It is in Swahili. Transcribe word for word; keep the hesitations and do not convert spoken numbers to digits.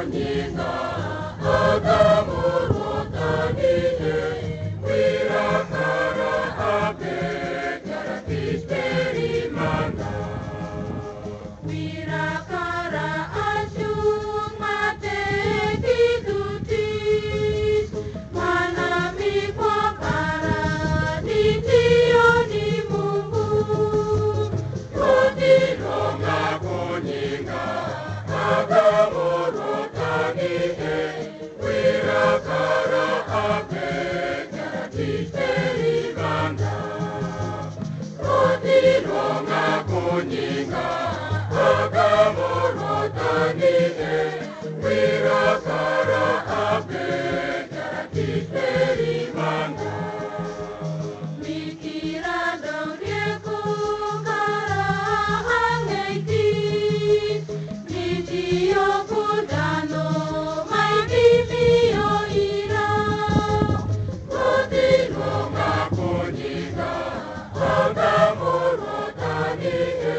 konyinga agamurotani wirakara ape karatis perimanda wirakara asung mate didutis manami pakara ditioni Mungu rodilonga konyinga agamurotani wirakara ape karatis perimanda rodilonga konyinga agamurotani wirakara ape karatis perimanda mikira dongrieko kara angaitis nitio kudano mai dimio ira rodilonga konyinga agamurotani